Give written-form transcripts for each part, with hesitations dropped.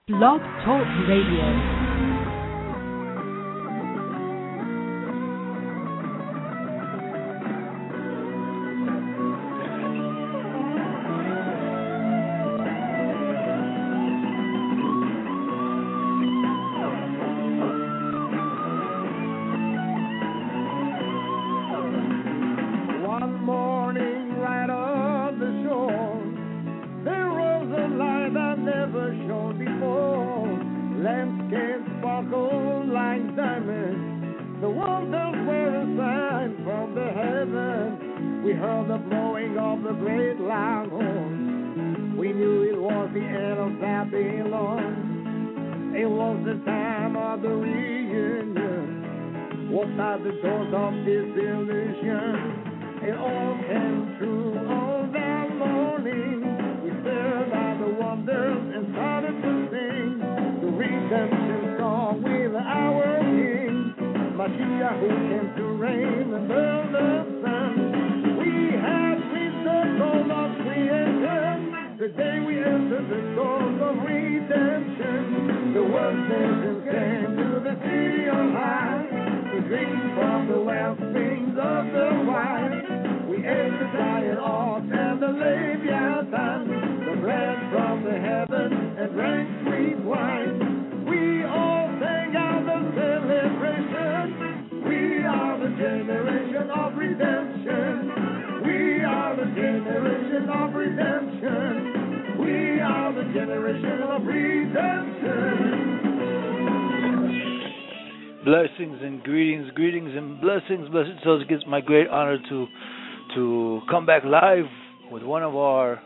Blog Talk Radio. Blessings and greetings and blessings. Blessed souls, it gives my great honor to come back live with one of our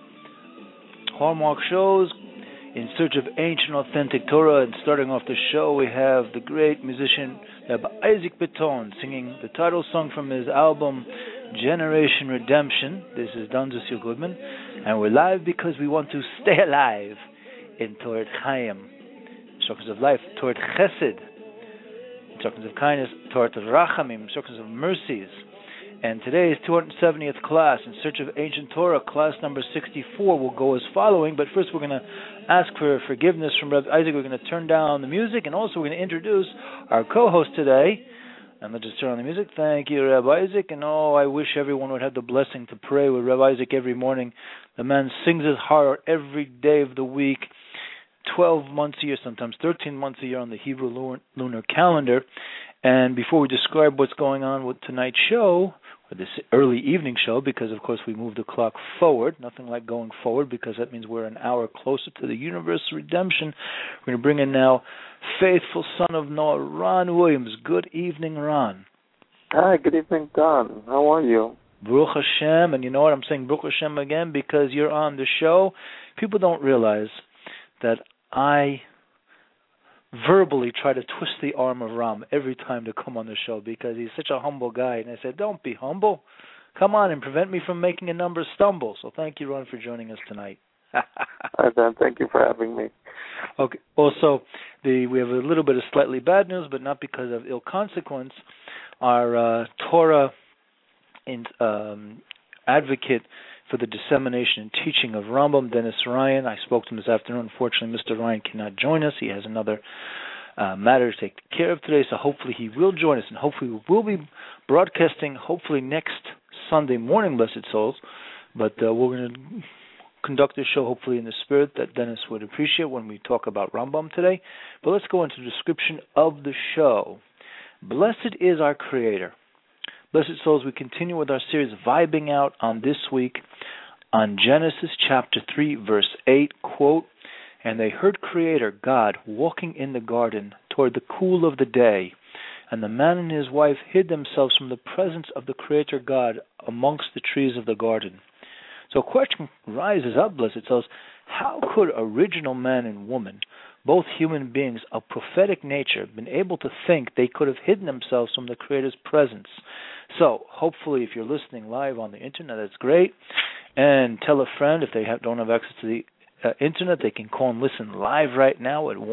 hallmark shows, In Search of Ancient Authentic Torah. And starting off the show, we have the great musician Rabbi Isaac Beton singing the title song from his album Generation Redemption. This is Don Zusio Goodman, and we're live because we want to stay alive in Torah Chaim, instructions of life, Torah Chesed, instructions of kindness, Torah Rachamim, instructions of mercies. And today's 270th class, In Search of Ancient Torah, class number 64, will go as following. But first we're going to ask for forgiveness from Rabbi Isaac. We're going to turn down the music, and also we're going to introduce our co-host today. And let's just turn on the music. Thank you, Rabbi Isaac. And I wish everyone would have the blessing to pray with Rabbi Isaac every morning. The man sings his heart out every day of the week, 12 months a year, sometimes 13 months a year on the Hebrew lunar calendar. And before we describe what's going on with tonight's show, or this early evening show, because of course we moved the clock forward, nothing like going forward, because that means we're an hour closer to the universe's redemption. We're going to bring in now faithful son of Noah, Ron Williams. Good evening, Ron. Hi, good evening, Don. How are you? Baruch Hashem. And you know what, I'm saying Baruch Hashem again because you're on the show. People don't realize that I verbally try to twist the arm of Ram every time to come on the show because he's such a humble guy. And I said, don't be humble. Come on and prevent me from making a number stumble. So thank you, Ron, for joining us tonight. Hi, Dan. Thank you for having me. Okay. Also, we have a little bit of slightly bad news, but not because of ill consequence. Our Torah advocate for the dissemination and teaching of Rambam, Dennis Ryan. I spoke to him this afternoon. Unfortunately, Mr. Ryan cannot join us. He has another matter to take care of today, so hopefully he will join us, and hopefully we will be broadcasting hopefully next Sunday morning, blessed souls, but we're going to conduct this show hopefully in the spirit that Dennis would appreciate when we talk about Rambam today. But let's go into the description of the show. Blessed is our Creator. Blessed souls, we continue with our series Vibing Out on this week on Genesis chapter 3, verse 8, quote, "And they heard Creator God walking in the garden toward the cool of the day, and the man and his wife hid themselves from the presence of the Creator God amongst the trees of the garden." So a question rises up, blessed souls, how could original man and woman, both human beings of prophetic nature, been able to think they could have hidden themselves from the Creator's presence? So, hopefully, if you're listening live on the internet, that's great. And tell a friend if they don't have access to the internet, they can call and listen live right now at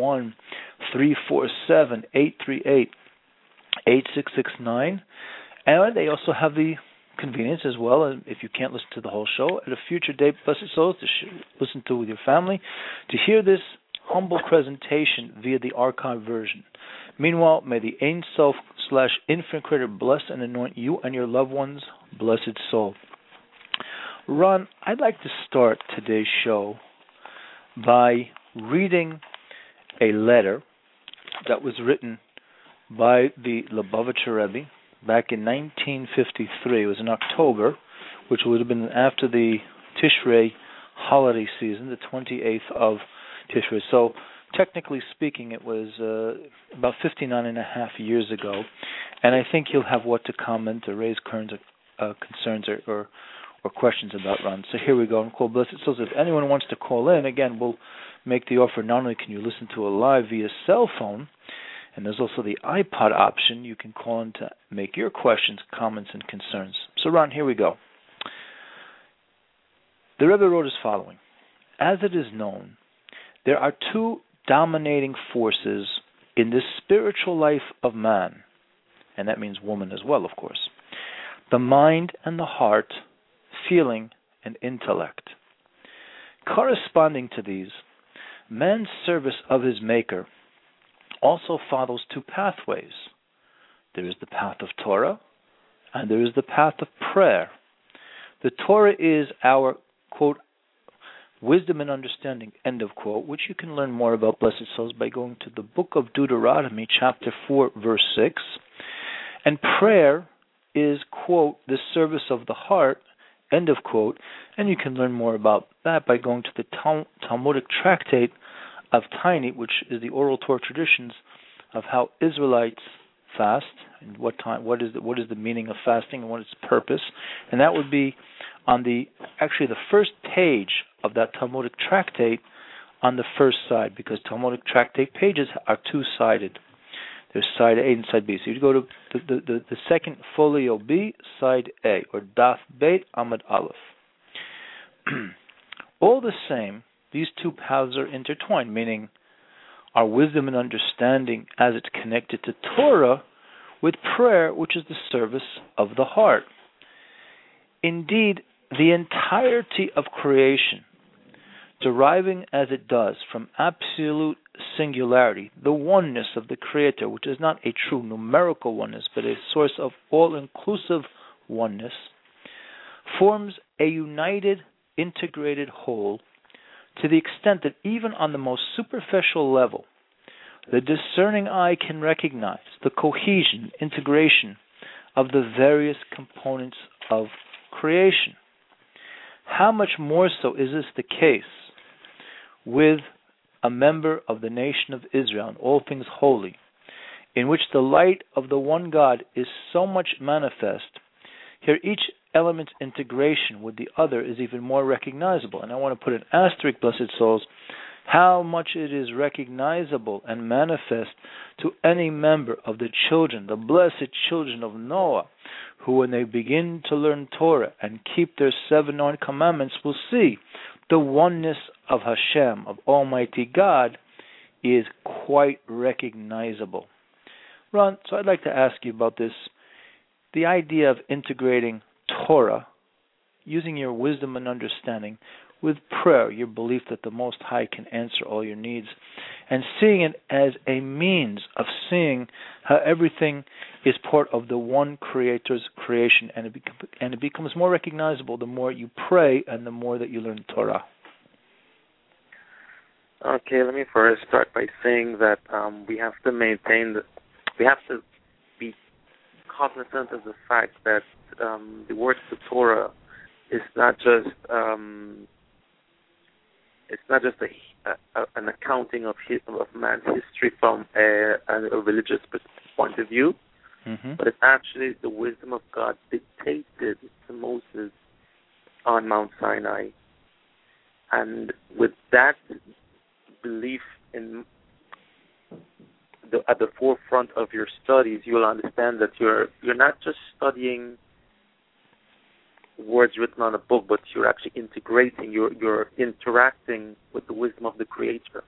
1-347-838-8669. And they also have the convenience as well, and if you can't listen to the whole show, at a future date, blessed souls, to listen to with your family, to hear this humble presentation via the archive version. Meanwhile, may the Ein Sof / Infinite Creator bless and anoint you and your loved ones, blessed soul. Ron, I'd like to start today's show by reading a letter that was written by the Lubavitcher Rebbe back in 1953. It was in October, which would have been after the Tishrei holiday season, the 28th of Tishrei. So, technically speaking, it was about 59 and a half years ago, and I think you'll have what to comment or raise current concerns or questions about, Ron. So here we go. I'm called Blessed Souls. If anyone wants to call in, again, we'll make the offer. Not only can you listen to it live via cell phone, and there's also the iPod option. You can call in to make your questions, comments, and concerns. So, Ron, here we go. The Rebbe wrote as following. As it is known, there are two dominating forces in the spiritual life of man, and that means woman as well, of course. The mind and the heart, feeling and intellect. Corresponding to these, man's service of his Maker also follows two pathways. There is the path of Torah, and there is the path of prayer. The Torah is our, quote, wisdom and understanding, end of quote, which you can learn more about, blessed souls, by going to the book of Deuteronomy, chapter 4, verse 6. And prayer is, quote, the service of the heart, end of quote, and you can learn more about that by going to the Talmudic tractate of Tiny, which is the oral Torah traditions of how Israelites fast and what is the meaning of fasting and what is its purpose, and that would be on the first page of that Talmudic tractate on the first side, because Talmudic tractate pages are two-sided. There's side A and side B. So you go to the second folio B, side A, or Daf Beit Amud Aleph. All the same, these two paths are intertwined, meaning our wisdom and understanding as it's connected to Torah with prayer, which is the service of the heart. Indeed, the entirety of creation, deriving as it does from absolute singularity, the oneness of the Creator, which is not a true numerical oneness, but a source of all-inclusive oneness, forms a united, integrated whole to the extent that even on the most superficial level, the discerning eye can recognize the cohesion, integration of the various components of creation. How much more so is this the case with a member of the nation of Israel, in all things holy, in which the light of the one God is so much manifest? Here each element's integration with the other is even more recognizable. And I want to put an asterisk, blessed souls, how much it is recognizable and manifest to any member of the children, the blessed children of Noah, who when they begin to learn Torah and keep their 7 known commandments will see the oneness of Hashem, of Almighty God, is quite recognizable. Ron, so I'd like to ask you about this, the idea of integrating Torah, using your wisdom and understanding, with prayer, your belief that the Most High can answer all your needs, and seeing it as a means of seeing how everything is part of the one Creator's creation, and it becomes more recognizable the more you pray and the more that you learn Torah. Okay, let me first start by saying that we have to be cognizant of the fact that the words of Torah is not just an accounting of man's history from a religious point of view, but it's actually the wisdom of God dictated to Moses on Mount Sinai. And with that belief at the forefront of your studies, you will understand that you're not just studying words written on a book, but you're actually integrating, you're interacting with the wisdom of the Creator.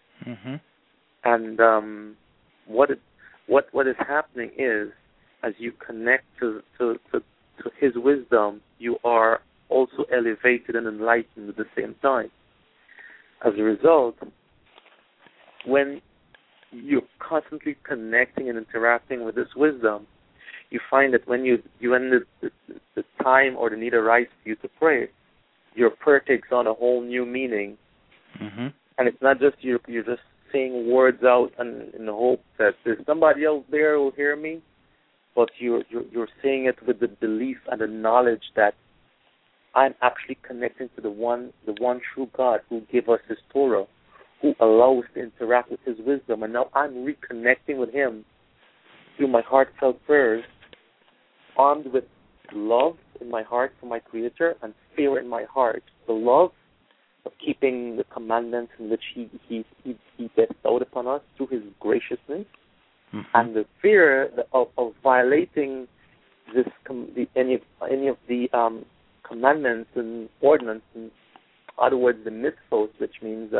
And what is happening is, as you connect to His wisdom, you are also elevated and enlightened at the same time. As a result, when you're constantly connecting and interacting with this wisdom, you find that when the time or the need arises for you to pray, your prayer takes on a whole new meaning. Mm-hmm. And it's not just you're just saying words out and in the hope that there's somebody else there who will hear me, but you're saying it with the belief and the knowledge that I'm actually connecting to the one true God who gave us His Torah, who allows us to interact with His wisdom, and now I'm reconnecting with Him through my heartfelt prayers, armed with love in my heart for my Creator and fear in my heart. The love of keeping the commandments in which He bestowed upon us through His graciousness, mm-hmm. and the fear of violating any of the commandments and ordinances. In other words, the mitzvot, which means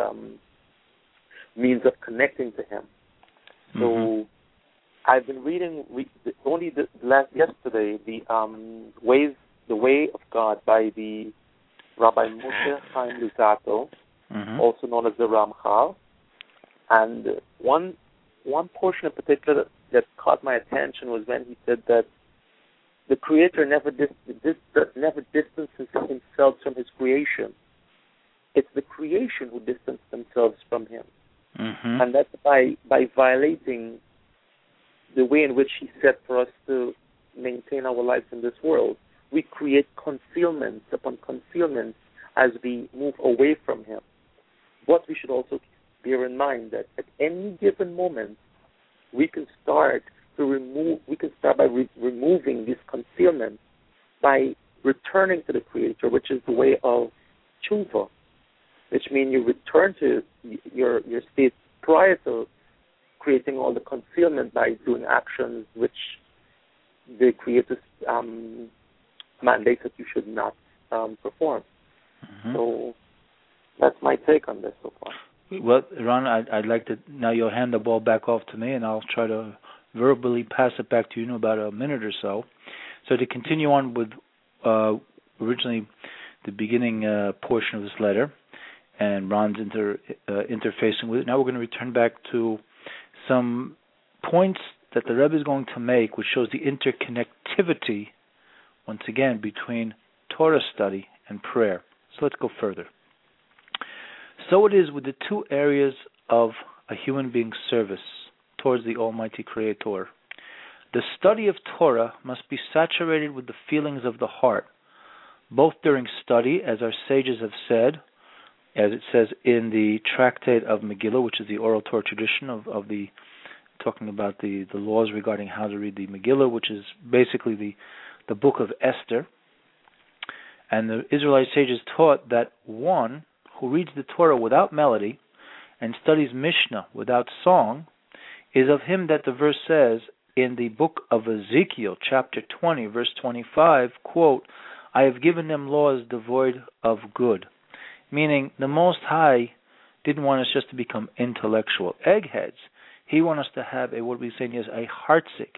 means of connecting to Him. Mm-hmm. So I've been reading yesterday the Way of God by the Rabbi Moshe Chaim Luzzatto, mm-hmm. also known as the Ramchal, and one portion in particular that caught my attention was when he said that the Creator never distances Himself from His creation. It's the creation who distance themselves from Him. Mm-hmm. And that's by violating the way in which He set for us to maintain our lives in this world. We create concealments upon concealments as we move away from Him. But we should also bear in mind that at any given moment, we can start by removing these concealments by returning to the Creator, which is the way of tshuva, which means you return to your state prior to creating all the concealment by doing actions which the Creator mandates that you should not perform. Mm-hmm. So that's my take on this so far. Well, Ron, I'd like to, now you'll hand the ball back off to me, and I'll try to verbally pass it back to you in about a minute or so. So to continue on with originally the beginning portion of this letter, and Ron's interfacing with it, now we're going to return back to some points that the Rebbe is going to make, which shows the interconnectivity, once again, between Torah study and prayer. So let's go further. So it is with the two areas of a human being's service towards the Almighty Creator. The study of Torah must be saturated with the feelings of the heart, both during study, as our sages have said, as it says in the tractate of Megillah, which is the oral Torah tradition of the talking about the laws regarding how to read the Megillah, which is basically the book of Esther. And the Israelite sages taught that one who reads the Torah without melody and studies Mishnah without song is of him that the verse says in the book of Ezekiel, chapter 20, verse 25, quote, I have given them laws devoid of good. Meaning the Most High didn't want us just to become intellectual eggheads. He wanted us to have what we're saying is a heartsick,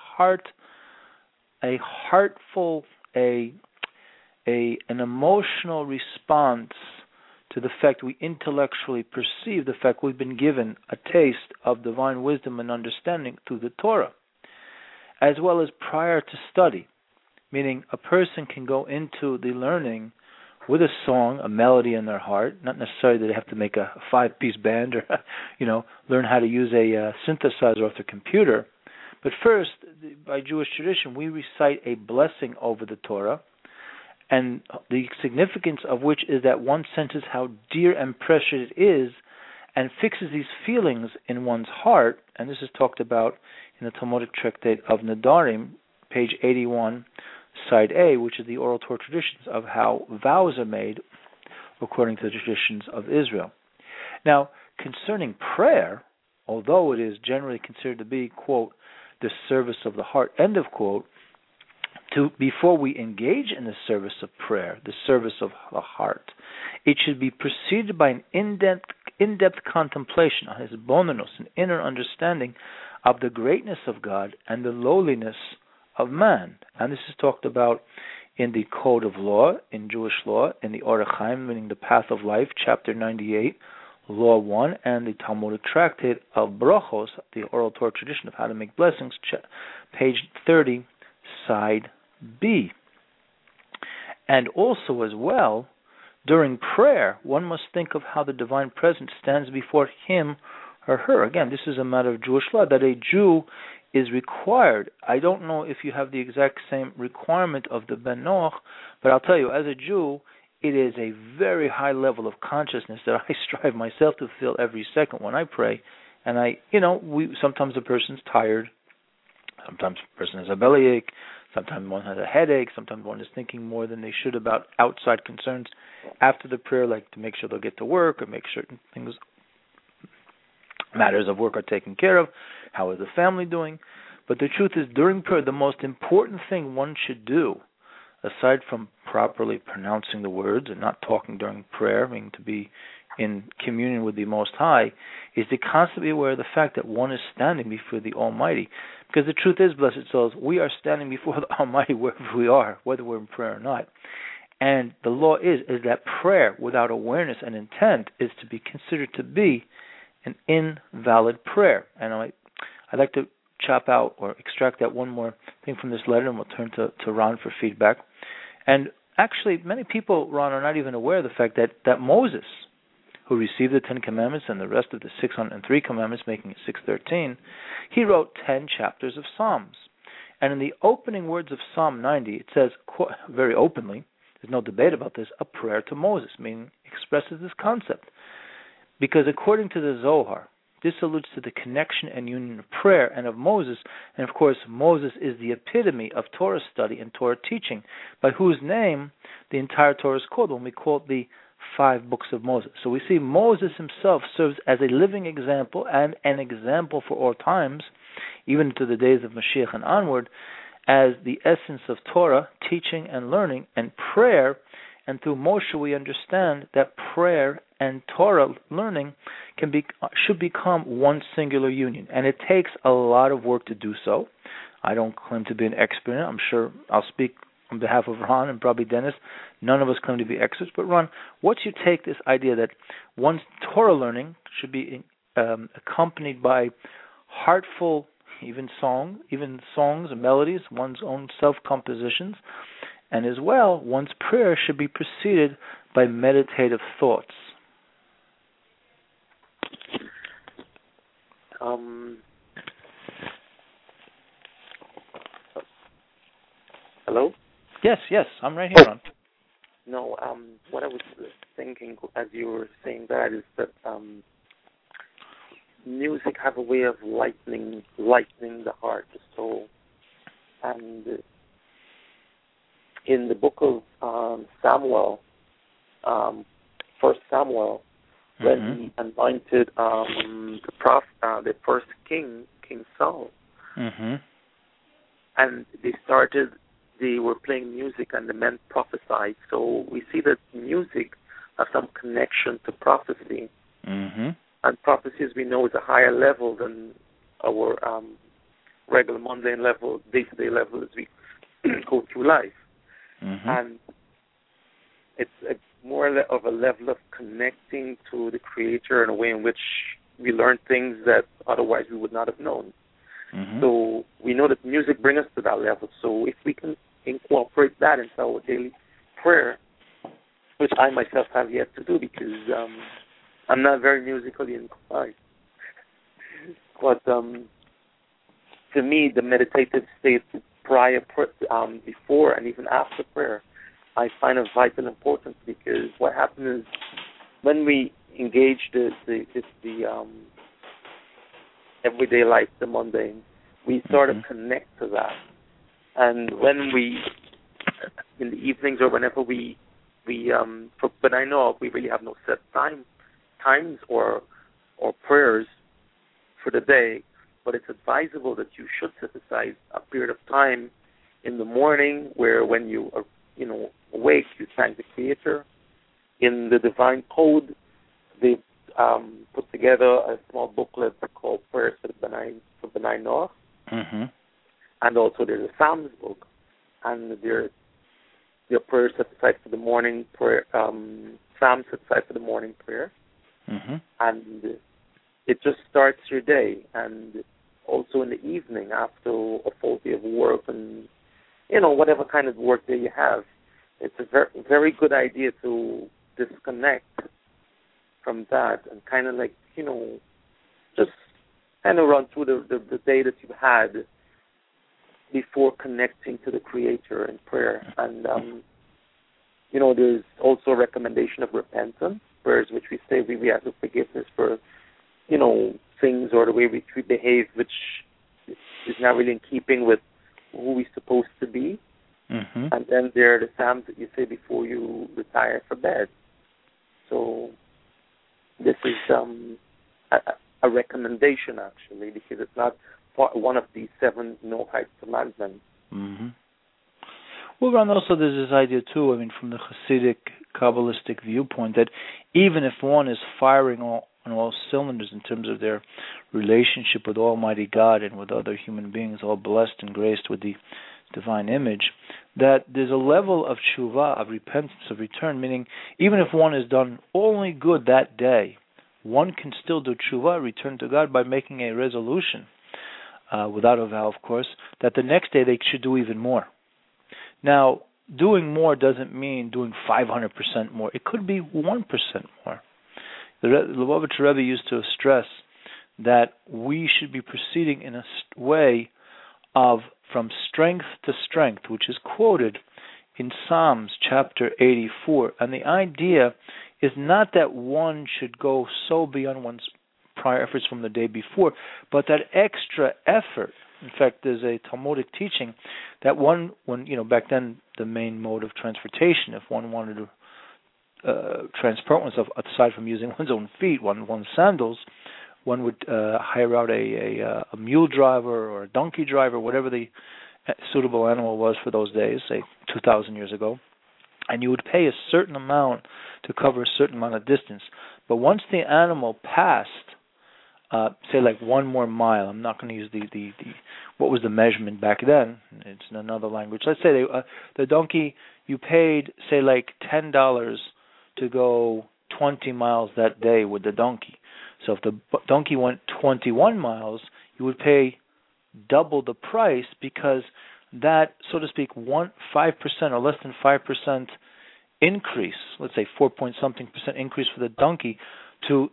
an emotional response to the fact we intellectually perceive the fact we've been given a taste of divine wisdom and understanding through the Torah, as well as prior to study, meaning a person can go into the learning with a song, a melody in their heart, not necessarily that they have to make a 5-piece band or, learn how to use a synthesizer off the computer, but first, by Jewish tradition, we recite a blessing over the Torah, and the significance of which is that one senses how dear and precious it is and fixes these feelings in one's heart, and this is talked about in the Talmudic tractate of Nedarim, page 81, side A, which is the oral Torah traditions of how vows are made according to the traditions of Israel. Now, concerning prayer, although it is generally considered to be, quote, the service of the heart, end of quote, before we engage in the service of prayer, the service of the heart, it should be preceded by an in-depth contemplation on His bonus, an inner understanding of the greatness of God and the lowliness of man. And this is talked about in the Code of Law, in Jewish law, in the Orach Chaim, meaning the Path of Life, chapter 98, Law 1, and the Talmudic tractate of Brachos, the oral Torah tradition of how to make blessings, page 30, side B. And also as well, during prayer, one must think of how the divine presence stands before him or her. Again, this is a matter of Jewish law, that a Jew is required. I don't know if you have the exact same requirement of the Ben Noach, but I'll tell you, as a Jew, it is a very high level of consciousness that I strive myself to feel every second when I pray. And sometimes a person's tired, sometimes a person has a bellyache, sometimes one has a headache, sometimes one is thinking more than they should about outside concerns after the prayer, like to make sure they'll get to work or make certain things, matters of work are taken care of, how is the family doing. But the truth is, during prayer, the most important thing one should do, aside from properly pronouncing the words and not talking during prayer, meaning to be in communion with the Most High, is to constantly be aware of the fact that one is standing before the Almighty. Because the truth is, blessed souls, we are standing before the Almighty wherever we are, whether we're in prayer or not. And the law is that prayer without awareness and intent is to be considered to be an invalid prayer. And I'd like to chop out or extract out one more thing from this letter, and we'll turn to Ron for feedback. And actually, many people, Ron, are not even aware of the fact that Moses, who received the 10 Commandments and the rest of the 603 Commandments, making it 613, he wrote 10 chapters of Psalms. And in the opening words of Psalm 90, it says, very openly, there's no debate about this, a prayer to Moses, meaning expresses this concept. Because according to the Zohar, this alludes to the connection and union of prayer and of Moses, and of course Moses is the epitome of Torah study and Torah teaching, by whose name the entire Torah is called when we call it the 5 books of Moses. So we see Moses himself serves as a living example and an example for all times, even to the days of Mashiach and onward, as the essence of Torah, teaching and learning, and prayer. And through Moshe we understand that prayer and Torah learning should become one singular union. And it takes a lot of work to do so. I don't claim to be an expert in it. I'm sure I'll speak on behalf of Ron and probably Dennis. None of us claim to be experts. But Ron, once you take this idea that one's Torah learning should be accompanied by heartful, even songs and melodies, one's own self-compositions, and as well, one's prayer should be preceded by meditative thoughts. Hello? Yes, I'm right here, Ron. No, what I was thinking as you were saying that is that music have a way of lightening the heart, the soul. And in the book of Samuel, 1 Samuel, when he anointed the first king, King Saul, and they were playing music and the men prophesied. So we see that music has some connection to prophecy. And prophecy, as we know, is a higher level than our regular mundane level, day-to-day level as we go through life. And it's more of a level of connecting to the Creator in a way in which we learn things that otherwise we would not have known. So we know that music brings us to that level. So if we can incorporate that into our daily prayer, which I myself have yet to do because I'm not very musically inclined. But to me, the meditative state before and even after prayer, I find of vital importance, because what happens is when we engage the everyday life, the mundane, we sort of connect to that. And when we, in the evenings or whenever but I know we really have no set times or prayers for the day, but it's advisable that you should set aside a period of time in the morning where when you are, awake, you thank the Creator. In the Divine Code, they put together a small booklet called Prayers for the B'nai Noach. And also there's a Psalms book, and there are prayers set aside for the morning prayer, Psalms set aside for the morning prayer. and it just starts your day. And also in the evening after a full day of work and, whatever kind of work day you have, it's a very, very good idea to disconnect from that and kind of like, just kind of run through the day that you had before connecting to the Creator in prayer. And, there's also a recommendation of repentance, prayers which we say we ask for forgiveness for, things or the way which we behave, which is not really in keeping with who we're supposed to be. And then there are the psalms that you say before you retire for bed. So this is a recommendation, actually, because it's not one of the 7 Noahide commandments. Well, Ron, also there's this idea, too, from the Hasidic, Kabbalistic viewpoint, that even if one is firing on all cylinders in terms of their relationship with Almighty God and with other human beings, all blessed and graced with the divine image, that there's a level of tshuva, of repentance, of return, meaning even if one has done only good that day, one can still do tshuva, return to God, by making a resolution, without a vow, of course, that the next day they should do even more. Now, doing more doesn't mean doing 500% more. It could be 1% more. The Lubavitcher Rebbe used to stress that we should be proceeding in a way of from strength to strength, which is quoted in Psalms chapter 84. And the idea is not that one should go so beyond one's prior efforts from the day before, but that extra effort. In fact, there's a Talmudic teaching that when back then the main mode of transportation, if one wanted to transport oneself aside from using one's own feet, one's sandals, one would hire out a mule driver or a donkey driver, whatever the suitable animal was for those days, say 2,000 years ago, and you would pay a certain amount to cover a certain amount of distance. But once the animal passed, say like 1 more mile, I'm not going to use the what was the measurement back then, it's in another language. Let's say the donkey, you paid, say like $10 to go 20 miles that day with the donkey. So if the donkey went 21 miles, you would pay double the price, because that, so to speak, 5% or less than 5% increase, let's say 4-point-something% increase for the donkey to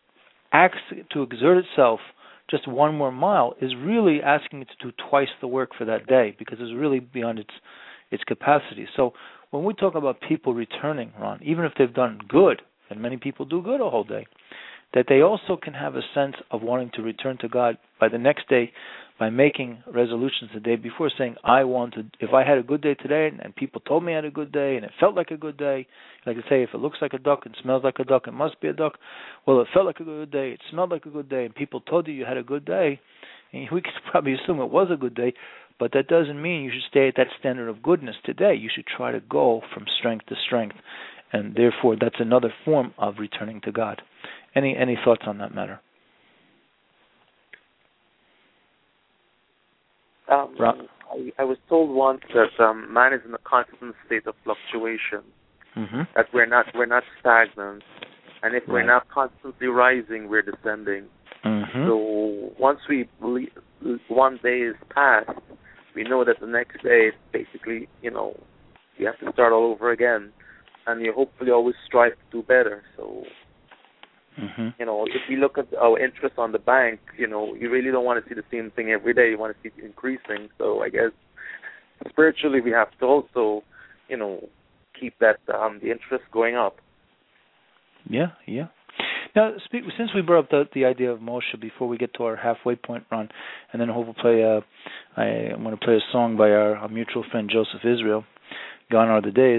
exert itself just 1 more mile, is really asking it to do twice the work for that day, because it's really beyond its capacity. So when we talk about people returning, Ron, even if they've done good, and many people do good a whole day, that they also can have a sense of wanting to return to God by the next day, by making resolutions the day before, saying, if I had a good day today, and people told me I had a good day, and it felt like a good day, like I say, if it looks like a duck and smells like a duck, it must be a duck. Well, it felt like a good day, it smelled like a good day, and people told you had a good day, and we could probably assume it was a good day, but that doesn't mean you should stay at that standard of goodness today. You should try to go from strength to strength, and therefore that's another form of returning to God. Any thoughts on that matter? I was told once that man is in a constant state of fluctuation. That we're not stagnant, and if we're not constantly rising, we're descending. So once one day is past, we know that the next day, basically, you have to start all over again, and you hopefully always strive to do better. So. If we look at our interest on the bank, you really don't want to see the same thing every day. You want to see it increasing. So I guess spiritually we have to also, keep that the interest going up. Yeah. Now, since we brought up the idea of Moshe, before we get to our halfway point, Ron, and then hopefully I'm going to play a song by our mutual friend Joseph Israel, Gone Are the Days.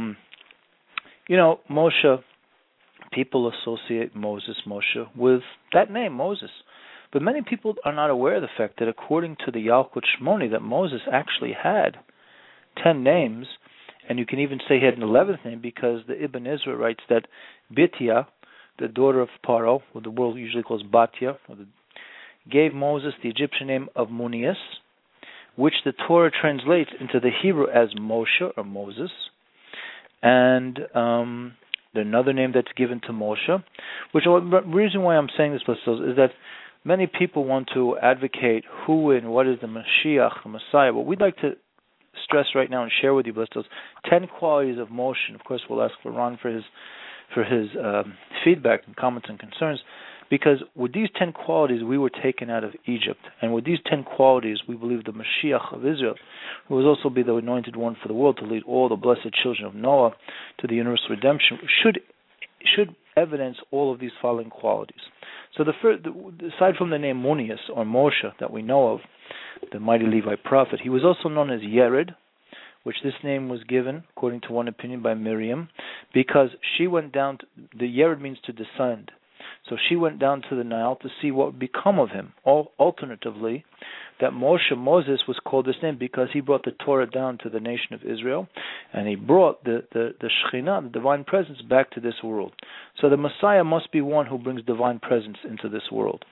Moshe. People associate Moshe, with that name, Moses. But many people are not aware of the fact that according to the Yalkut Shmoni, that Moses actually had 10 names, and you can even say he had an 11th name, because the Ibn Ezra writes that Bitya, the daughter of Paro, what the world usually calls Batya, gave Moses the Egyptian name of Munias, which the Torah translates into the Hebrew as Moshe or Moses. And another name that's given to Moshe. The reason why I'm saying this, is that many people want to advocate who and what is the Mashiach, the Messiah. What we'd like to stress right now and share with you, Blistos, 10 qualities of Moshe. And of course, we'll ask Ron for his feedback and comments and concerns. Because with these 10 qualities, we were taken out of Egypt. And with these 10 qualities, we believe the Mashiach of Israel, who will also be the anointed one for the world to lead all the blessed children of Noah to the universal redemption, should evidence all of these following qualities. So aside from the name Munias, or Moshe, that we know of, the mighty Levite prophet, he was also known as Yered, which this name was given, according to one opinion, by Miriam, because she went down, the Yered means to descend. So she went down to the Nile to see what would become of him. Alternatively, that Moses was called this name because he brought the Torah down to the nation of Israel, and he brought the Shekhinah, the divine presence, back to this world. So the Messiah must be one who brings divine presence into this world.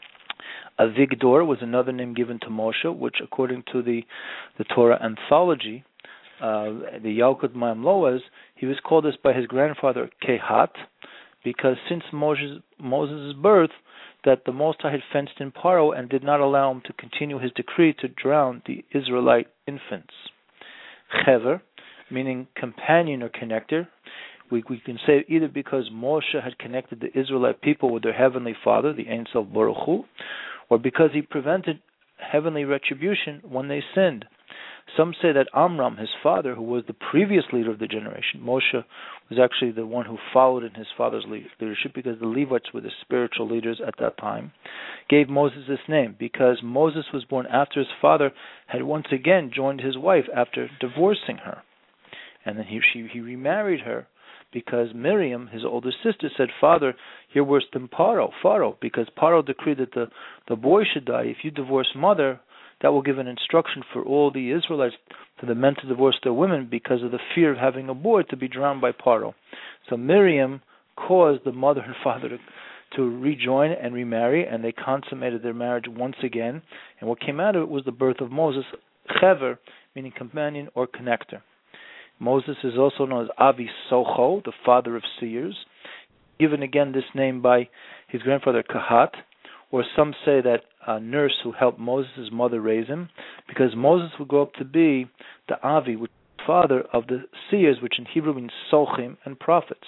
Avigdor was another name given to Moshe, which according to the Torah anthology, the Yalkut Ma'am Loaz, he was called this by his grandfather Kehat, because since Moses' birth, that the Most High had fenced in Paro and did not allow him to continue his decree to drown the Israelite infants. Chever, meaning companion or connector, we can say either because Moshe had connected the Israelite people with their heavenly Father, the Ein Sof Baruch Hu, or because he prevented heavenly retribution when they sinned. Some say that Amram, his father, who was the previous leader of the generation, Moshe was actually the one who followed in his father's leadership, because the Levites were the spiritual leaders at that time, gave Moses this name, because Moses was born after his father had once again joined his wife after divorcing her. And then he remarried her, because Miriam, his older sister, said, "Father, you're worse than Pharaoh, because Pharaoh decreed that the boy should die. If you divorce mother, that will give an instruction for all the Israelites, to the men to divorce their women because of the fear of having a boy to be drowned by Pharaoh." So Miriam caused the mother and father to rejoin and remarry, and they consummated their marriage once again. And what came out of it was the birth of Moses, Chever, meaning companion or connector. Moses is also known as Avi Socho, the father of seers, given again this name by his grandfather Kahat, or some say that a nurse who helped Moses' mother raise him, because Moses would grow up to be the Avi, which is the father of the seers, which in Hebrew means Sochim and prophets.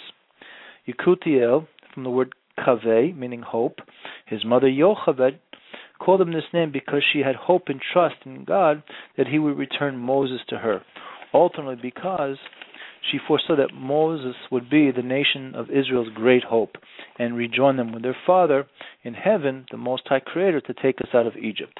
Yekutiel, from the word Kaveh, meaning hope, his mother Yocheved called him this name because she had hope and trust in God that he would return Moses to her. Ultimately, because she foresaw that Moses would be the nation of Israel's great hope and rejoin them with their father in heaven, the Most High Creator, to take us out of Egypt.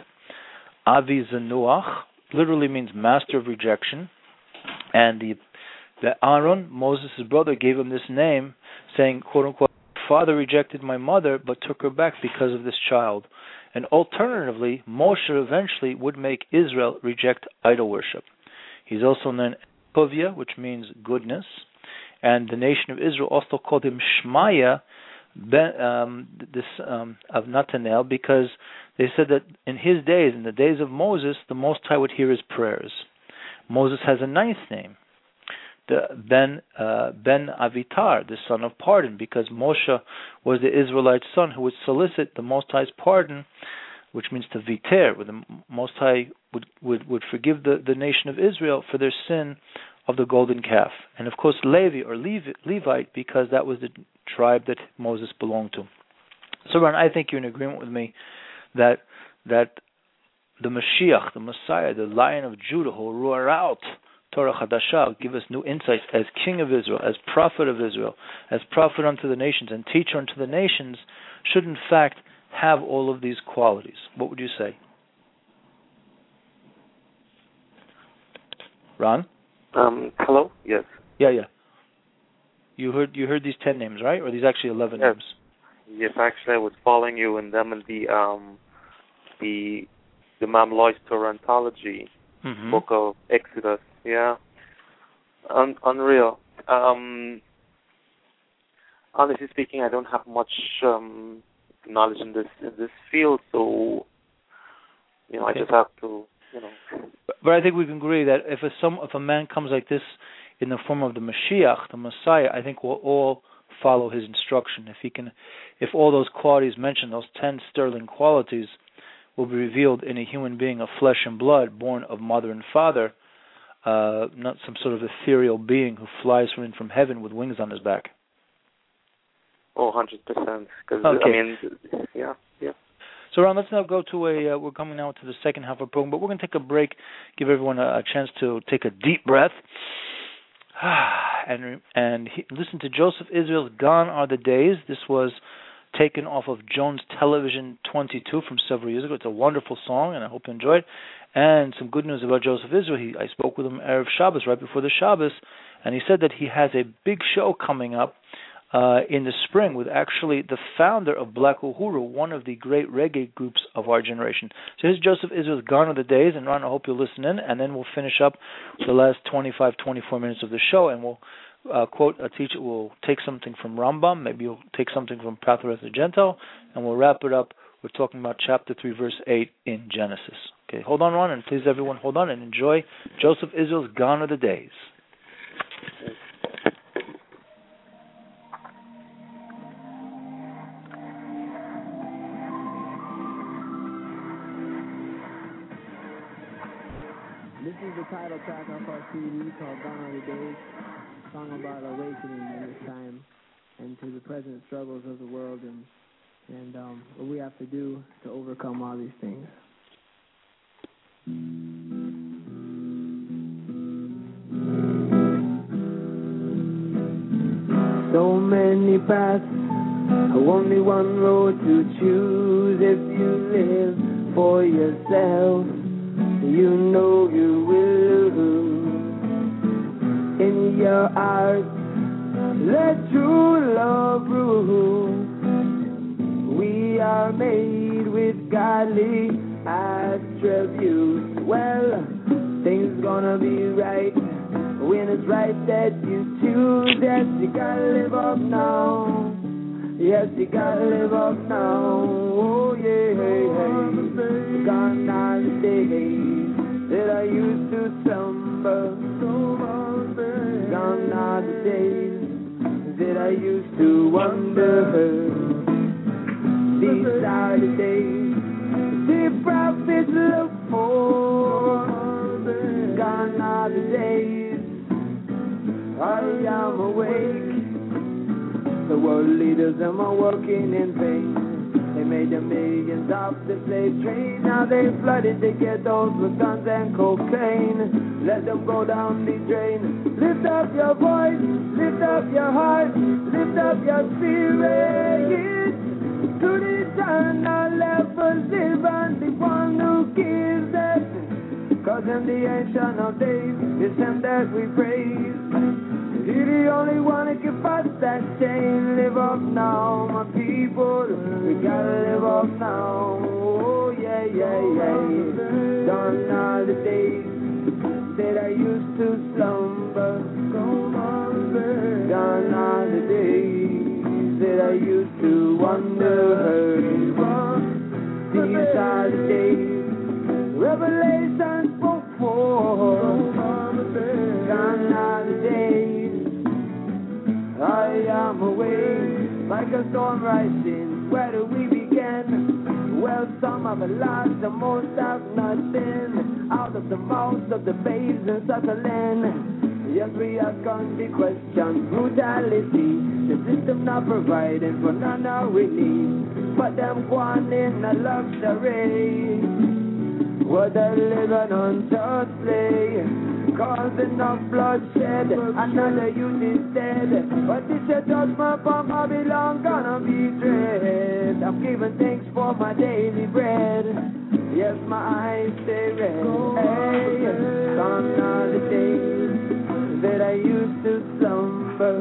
Avi Zenuach literally means master of rejection, and the Aaron, Moses' brother, gave him this name, saying, quote unquote, "Father rejected my mother, but took her back because of this child." And alternatively, Moshe eventually would make Israel reject idol worship. He's also known Tovia, which means goodness, and the nation of Israel also called him Shmaya of Nathanael, because they said that in his days, in the days of Moses, the Most High would hear his prayers. Moses has a ninth name, Ben Avitar, the son of pardon, because Moshe was the Israelite son who would solicit the Most High's pardon, which means to viter, where the Most High would forgive the nation of Israel for their sin of the golden calf. And of course Levi, or Levite, because that was the tribe that Moses belonged to. So Ron, I think you're in agreement with me that the Mashiach, the Messiah, the Lion of Judah, who will roar out Torah Chadashah, give us new insights as King of Israel, as Prophet of Israel, as Prophet unto the nations and Teacher unto the nations, should in fact have all of these qualities. What would you say? Ron? Hello? Yes. Yeah. You heard these 10 names, right? Or these actually 11 names? Yes, actually I was following you in them in the Mam Lois Torah Anthology, book of Exodus. Yeah. Unreal. Honestly speaking, I don't have much knowledge in this field, so okay. I just have to, But I think we can agree that if a man comes like this in the form of the Mashiach, the Messiah, I think we'll all follow his instruction. If all those qualities mentioned, those 10 sterling qualities, will be revealed in a human being of flesh and blood, born of mother and father, not some sort of ethereal being who flies from heaven with wings on his back. Oh, 100%. Okay. Yeah. So, Ron, let's now go to we're coming now to the second half of the program, but we're going to take a break, give everyone a chance to take a deep breath, and listen to Joseph Israel's Gone Are the Days. This was taken off of Jones Television 22 from several years ago. It's a wonderful song, and I hope you enjoy it. And some good news about Joseph Israel. I spoke with him Erev Shabbos, right before the Shabbos, and he said that he has a big show coming up in the spring with actually the founder of Black Uhuru, one of the great reggae groups of our generation. So here's Joseph Israel's Gone Are the Days, and Ron, I hope you'll listen in, and then we'll finish up the last 24 minutes of the show, and we'll quote a teacher. We'll take something from Rambam, maybe we'll take something from Patriarch the Gentile, and we'll wrap it up. We're talking about chapter 3, verse 8 in Genesis. Okay, hold on, Ron, and please everyone hold on and enjoy Joseph Israel's Gone Are the Days. This is the title track of our CD called Gone Are the Days, a song about awakening in this time and to the present struggles of the world and what we have to do to overcome all these things. So many paths, only one road to choose. If you live for yourself, you know you will lose. In your heart, let true love rule. We are made with godly attributes. Well, things gonna be right when it's right that you choose. Yes, you gotta live up now. Yes, you gotta live up now. Oh yeah, gone are the days that I used to slumber. Gone are the days that I used to wonder. These are the days the prophets look for. Gone are the days I am awake. The world leaders them are working in vain. They made the millions off the slave trade. Now they flooded the ghettos with guns and cocaine. Let them go down the drain. Lift up your voice, lift up your heart, lift up your spirit. To the eternal levels live and the one who gives it. Cause in the ancient of days, it's him that we praise. He's the only one that can bust that chain. Live up now, my people. We gotta live up now. Oh, yeah. Gone are the days that I used to slumber. Gone are the days that I used to wonder. These are the days Revelation spoke for. Gone are the days I am awake, like a storm rising. Where do we begin? Well, some have lost, the most have nothing. Out of the mouths of the babes and suckling. Yes, we ask on the question, brutality. The system not providing for none of we need. But them going in a luxury. What they living unjustly. Cause enough bloodshed, another youth is dead. But this a judgment from Babylon gonna be dread. I'm giving thanks for my daily bread. Yes, my eyes stay red. Hey, gone are the days that I used to slumber.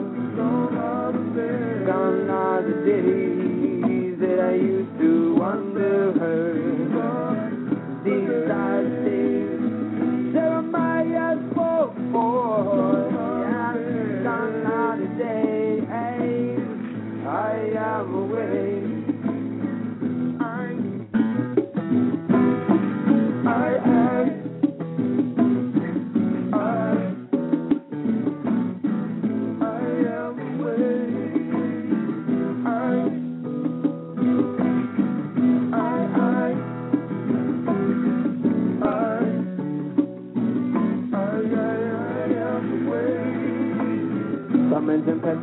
Gone are the days that I used to wonder. These are the days Jeremiah spoke for. Gone are the days I am awake.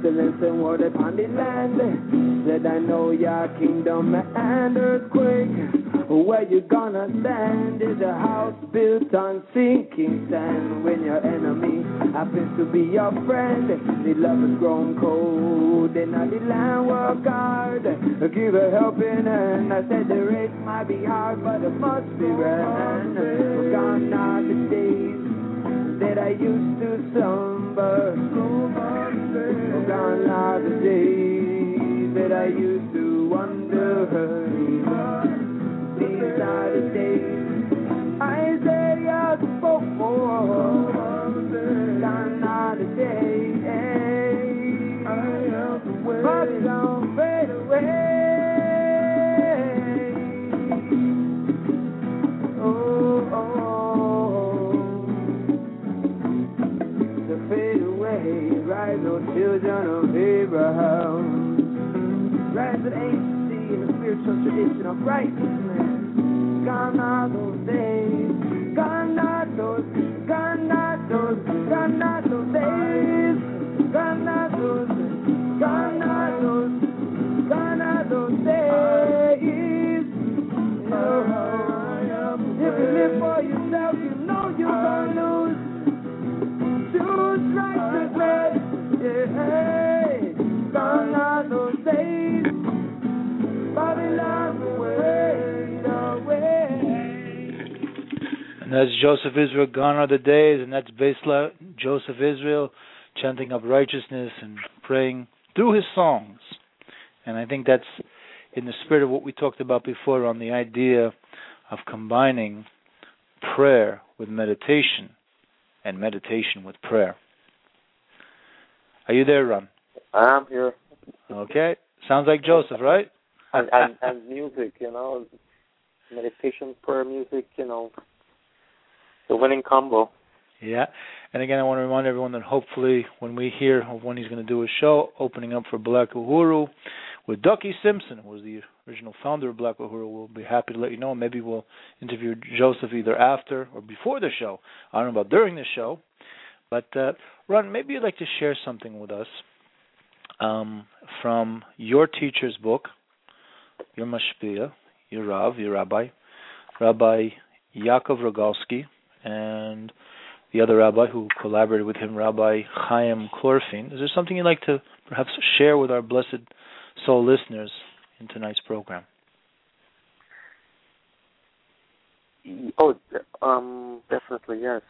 pestilence and war upon the land. Said I know your kingdom and earthquake. Where you gonna stand is a house built on sinking sand. When your enemy happens to be your friend, the love has grown cold, and now the land work hard, give a helping hand. I said the race might be hard, but it must be ran. Gone are the days that I used to slumber. Gone are the days that I used to wonder. These are the days Isaiah spoke for. Gone are the days but don't fade away. Fade away, rise, O children of Abraham. Rise with ancient in the spiritual tradition of righteousness. Gone are those days, gone are those, gone are those, gone are those days, gone are those, gone are those, gone are those days. If you live for yourself, you know you're gonna lose. Choose righteousness, yeah. Gone are those days, Babylon wait away. And that's Joseph Israel, Gone Are the Days, and that's Beisla, Joseph Israel, chanting up righteousness and praying through his songs. And I think that's in the spirit of what we talked about before on the idea of combining prayer with meditation and meditation with prayer. Are you there, Ron? I'm here. Okay. Sounds like Joseph, right? and music, meditation, prayer, music, the winning combo. Yeah. And again, I want to remind everyone that hopefully when we hear of when he's going to do a show, opening up for Black Uhuru with Ducky Simpson, who was the original founder of Black Uhuru, we'll be happy to let you know. Maybe we'll interview Joseph either after or before the show. I don't know about during the show. But, Ron, maybe you'd like to share something with us from your teacher's book, your mashpia, your Rav, your Rabbi Yaakov Rogalski, and the other rabbi who collaborated with him, Rabbi Chaim Chlorfin. Is there something you'd like to perhaps share with our blessed soul listeners in tonight's program? Oh, definitely, yes.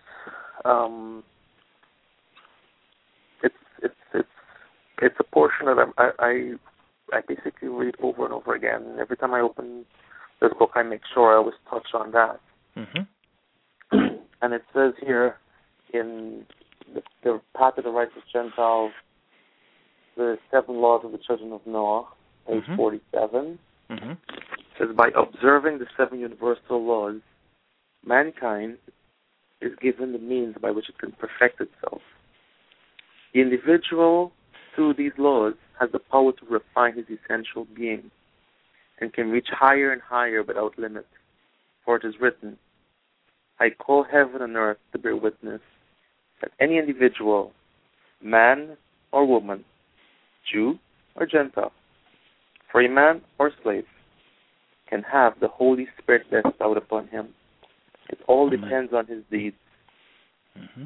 It's a portion that I basically read over and over again. And every time I open this book, I make sure I always touch on that. Mm-hmm. And it says here in the Path of the Righteous Gentiles, the 7 laws of the children of Noah, page 47. Mm-hmm. It says, by observing the 7 universal laws, mankind is given the means by which it can perfect itself. The individual, through these laws, has the power to refine his essential being and can reach higher and higher without limit. For it is written, I call heaven and earth to bear witness that any individual, man or woman, Jew or Gentile, free man or slave, can have the Holy Spirit bestowed upon him. It all depends on his deeds. Mm-hmm.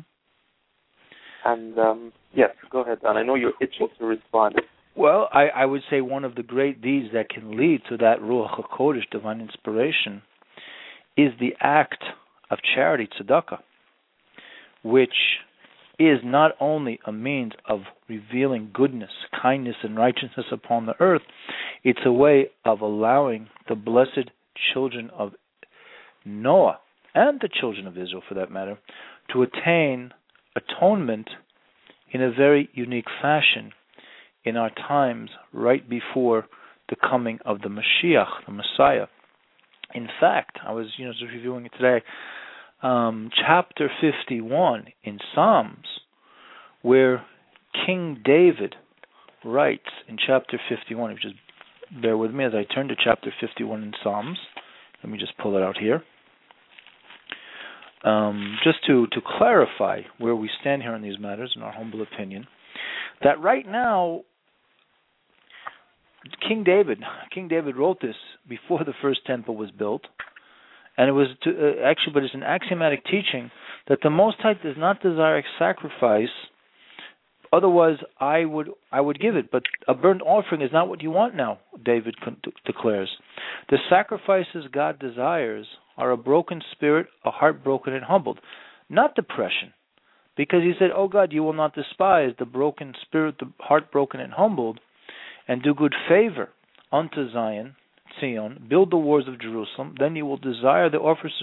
And, yes, go ahead, Don. I know you're itching to respond. Well, I would say one of the great deeds that can lead to that Ruach HaKodesh, divine inspiration, is the act of charity, tzedakah, which is not only a means of revealing goodness, kindness, and righteousness upon the earth, it's a way of allowing the blessed children of Noah, and the children of Israel for that matter, to attain atonement in a very unique fashion in our times right before the coming of the Mashiach, the Messiah. In fact, I was just reviewing it today, chapter 51 in Psalms, where King David writes in chapter 51, if you just bear with me as I turn to chapter 51 in Psalms. Let me just pull it out here. Just to clarify where we stand here on these matters, in our humble opinion, that right now, King David wrote this before the first temple was built, and it was but it's an axiomatic teaching that the Most High does not desire sacrifice. Otherwise, I would give it, but a burnt offering is not what you want now. David declares, the sacrifices God desires are a broken spirit, a heart broken and humbled, not depression, because He said, "Oh God, you will not despise the broken spirit, the heart broken and humbled, and do good favor unto Zion." Build the walls of Jerusalem. Then you will desire the offerings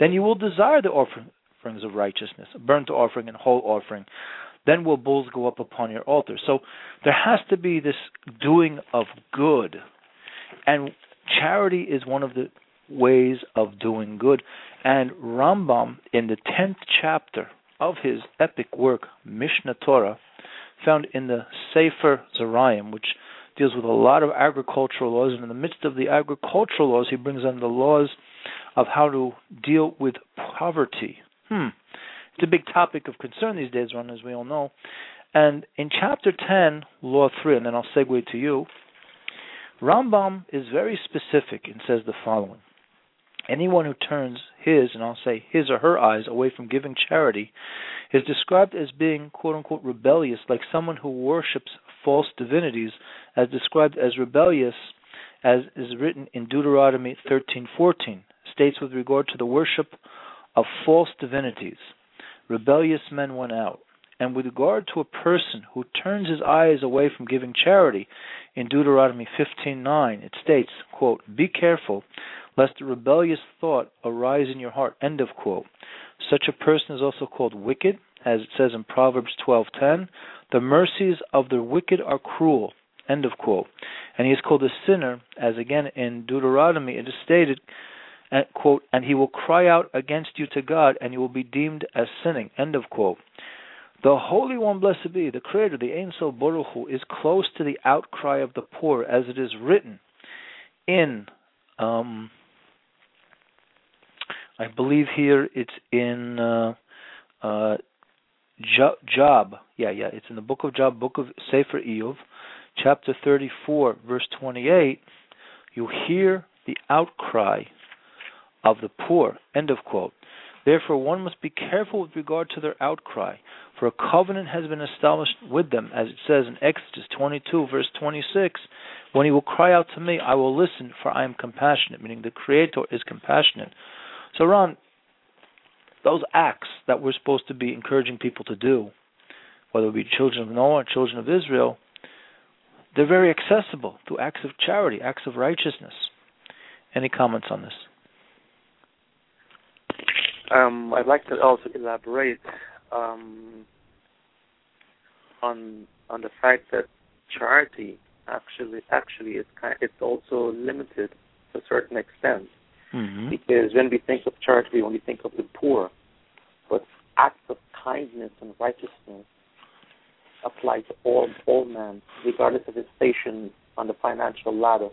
of righteousness, a burnt offering and whole offering. Then will bulls go up upon your altar. So there has to be this doing of good, and charity is one of the ways of doing good. And Rambam, in the 10th chapter of his epic work Mishnah Torah, found in the Sefer Zerayim, which deals with a lot of agricultural laws, and in the midst of the agricultural laws, he brings on the laws of how to deal with poverty. It's a big topic of concern these days, Ron, as we all know. And in chapter 10, law 3, and then I'll segue to you, Rambam is very specific and says the following. Anyone who turns his, and I'll say his or her eyes away from giving charity is described as being, quote-unquote, rebellious, like someone who worships false divinities, as described as rebellious, as is written in Deuteronomy 13:14, states with regard to the worship of false divinities, rebellious men went out. And with regard to a person who turns his eyes away from giving charity, in Deuteronomy 15:9, it states, quote, be careful lest a rebellious thought arise in your heart, end of quote. Such a person is also called wicked, as it says in Proverbs 12:10, the mercies of the wicked are cruel, end of quote. And he is called a sinner, as again in Deuteronomy it is stated, quote, and he will cry out against you to God, and you will be deemed as sinning, end of quote. The Holy One, blessed be, the Creator, the Ein Sof Baruch Hu, is close to the outcry of the poor, as it is written in, I believe here it's in Job. Yeah, it's in the book of Job, book of Sefer Iyov, chapter 34, verse 28. You hear the outcry of the poor, end of quote. Therefore, one must be careful with regard to their outcry, for a covenant has been established with them, as it says in Exodus 22, verse 26, when he will cry out to me, I will listen, for I am compassionate, meaning the Creator is compassionate. So, Ron, those acts that we're supposed to be encouraging people to do, whether it be children of Noah or children of Israel, they're very accessible through acts of charity, acts of righteousness. Any comments on this? I'd like to also elaborate on the fact that charity actually is it's also limited to a certain extent. Mm-hmm. Because when we think of charity, we only think of the poor, but acts of kindness and righteousness apply to all men, regardless of his station on the financial ladder.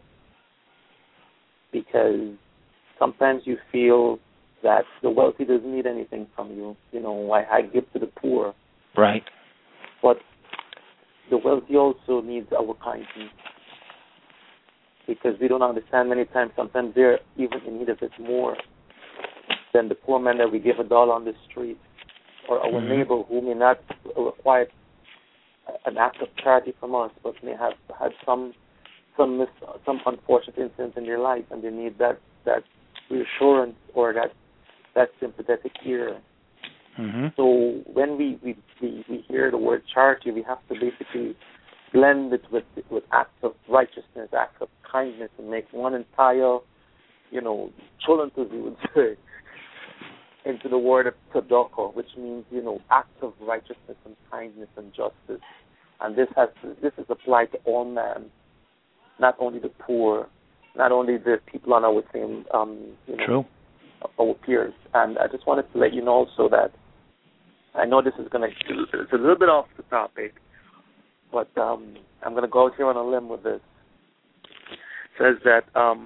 Because sometimes you feel that the wealthy doesn't need anything from you. You know, I give to the poor. Right. But the wealthy also needs our kindness. Because we don't understand many times, sometimes they're even in need of it more than the poor man that we give $1 on the street, or our neighbor who may not require an act of charity from us, but may have had some unfortunate incident in their life, and they need that reassurance or that sympathetic ear. Mm-hmm. So when we hear the word charity, we have to basically blend it with acts of righteousness, acts of kindness, and make one entire, cholent, as you would say, into the word of tzedakah, which means, acts of righteousness and kindness and justice. And this is applied to all men, not only the poor, not only the people on our same, True. Our peers. And I just wanted to let you know also that I know this is it's a little bit off the topic, but I'm going to go out here on a limb with this. It says that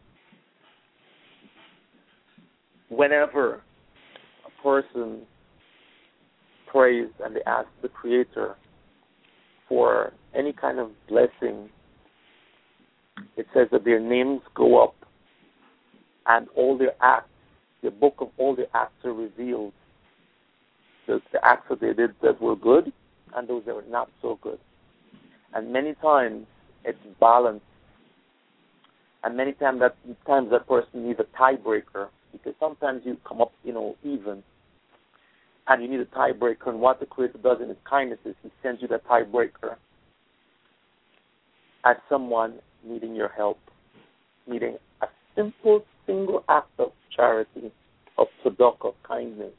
whenever a person prays and they ask the Creator for any kind of blessing, it says that their names go up and all their acts, the book of all their acts are revealed. The acts that they did that were good and those that were not so good. And many times it's balanced. And many times that person needs a tiebreaker, because sometimes you come up, even. And you need a tiebreaker. And what the Creator does in His kindness is He sends you that tiebreaker as someone needing your help, needing a simple, single act of charity, of tzedakah, of kindness.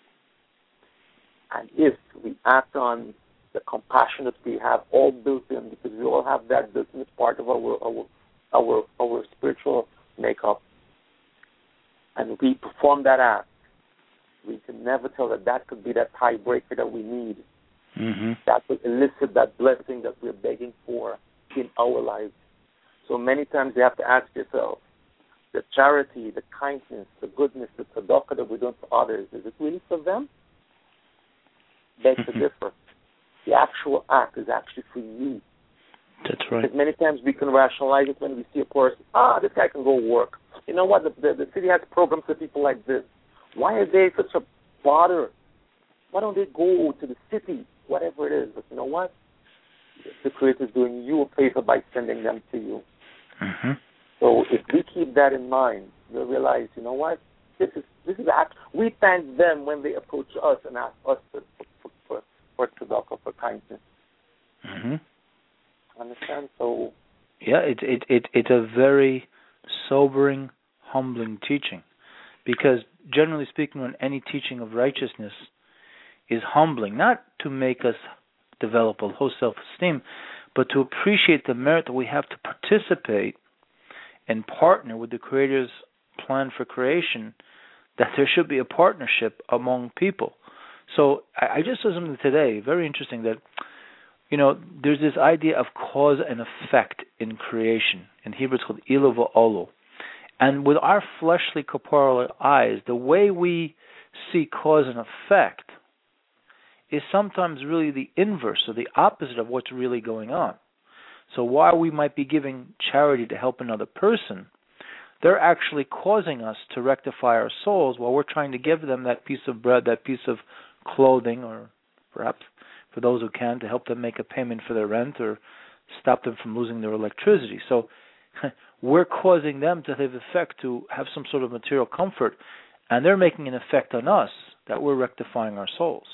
And if we act on the compassion that we have all built in, because we all have that built in as part of our spiritual makeup, and we perform that act, we can never tell that could be that tiebreaker that we need, that would elicit that blessing that we're begging for in our lives. So many times you have to ask yourself, the charity, the kindness, the goodness, the tzedakah that we do for others, is it really for them? Begs to differ. The actual act is actually for you. That's right. Because many times we can rationalize it when we see a person, this guy can go work. You know what, the city has programs for people like this. Why are they such a bother? Why don't they go to the city, whatever it is? But you know what? The Creator is doing you a favor by sending them to you. So if we keep that in mind, we'll realize, you know what? This is act. We thank them when they approach us and ask us for tzedakah, for kindness. Understand? So yeah, it's a very sobering, humbling teaching, because generally speaking, when any teaching of righteousness is humbling, not to make us develop a low self-esteem, but to appreciate the merit that we have to participate and partner with the Creator's plan for creation, that there should be a partnership among people. So I just saw something today, very interesting, that there's this idea of cause and effect in creation. In Hebrew it's called ilu va'olu. And with our fleshly corporeal eyes, the way we see cause and effect is sometimes really the inverse, or the opposite of what's really going on. So while we might be giving charity to help another person, they're actually causing us to rectify our souls while we're trying to give them that piece of bread, that piece of clothing, or perhaps for those who can, to help them make a payment for their rent or stop them from losing their electricity. So we're causing them to have effect, to have some sort of material comfort, and they're making an effect on us that we're rectifying our souls.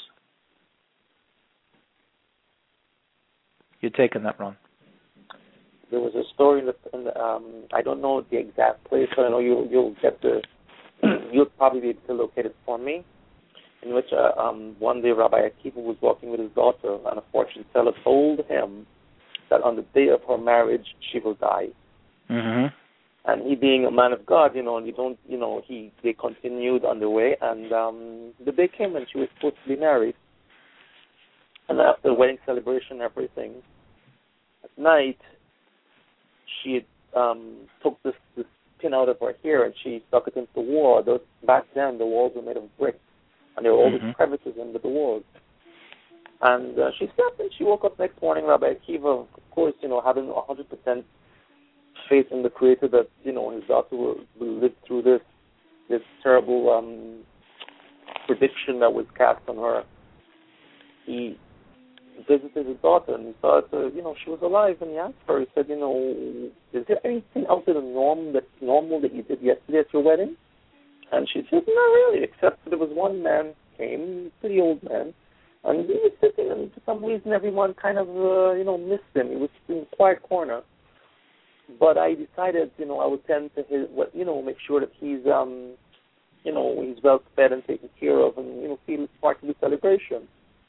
Your take on that, Ron? there was a story in the I don't know the exact place, but I know you'll probably be able to locate it for me. In which one day Rabbi Akiva was walking with his daughter, and a fortune teller told him that on the day of her marriage she will die. Mm-hmm. And he, being a man of God, they continued on the way, and the day came when she was supposed to be married. And after the wedding celebration and everything, at night she took this pin out of her hair and she stuck it into the wall. Back then the walls were made of brick, and there were always crevices under the walls. And she slept, and she woke up next morning. Rabbi Akiva, of course, having 100% faith in the Creator that his daughter will live through this terrible prediction that was cast on her. He visited his daughter, and he thought, she was alive, and he asked her. He said, is there anything out of the norm that's normal that you did yesterday at your wedding? And she said, not really, except that there was one man came, pretty old man, and he was sitting, and for some reason everyone kind of, missed him. He was in a quiet corner. But I decided, I would tend to make sure that he's, he's well fed and taken care of, and feel it's part of the celebration.